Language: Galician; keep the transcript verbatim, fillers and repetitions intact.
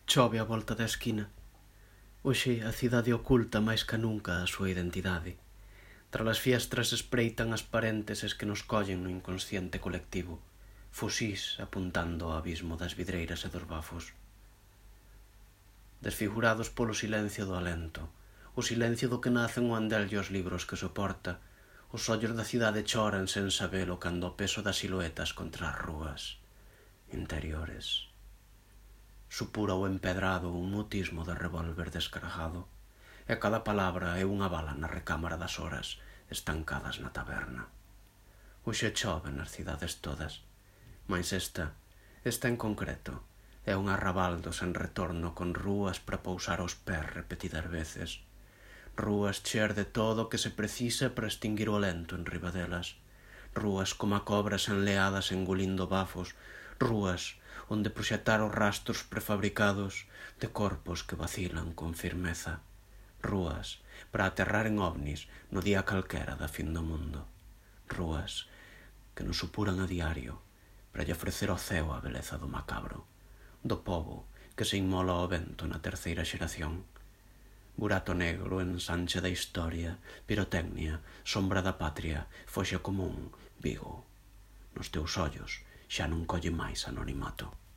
Chove á volta da esquina. Hoxe a cidade oculta máis ca nunca a súa identidade. Tras as fiestras espreitan as parénteses que nos collen no inconsciente colectivo, fusís apuntando ao abismo das vidreiras e dos bafos. Desfigurados polo silencio do alento, o silencio do que nacen o andel e os libros que soporta, os ollos da cidade choran sen sabelo cando o peso das siluetas contra as rúas interiores. Supura o empedrado un mutismo de revólver descargado, e cada palabra é unha bala na recámara das horas estancadas na taberna. Hoxe chove nas cidades todas, mais esta, esta en concreto, é un arrabaldo sen retorno con rúas para pousar os pés repetidas veces, rúas cheas de todo o que se precisa para extinguir o lento en riba delas, rúas como a cobras enleadas engolindo bafos, rúas onde proxectar os rastros prefabricados de corpos que vacilan con firmeza, rúas para aterrar en ovnis no día calquera da fin do mundo, rúas que nos supuran a diario para lle ofrecer ao ceo a beleza do macabro, do pobo que se inmola ao vento na terceira xeración, burato negro en sanche da historia, pirotecnia, sombra da patria, foxe común, Vigo. Nos teus ollos xa non colle máis anonimato.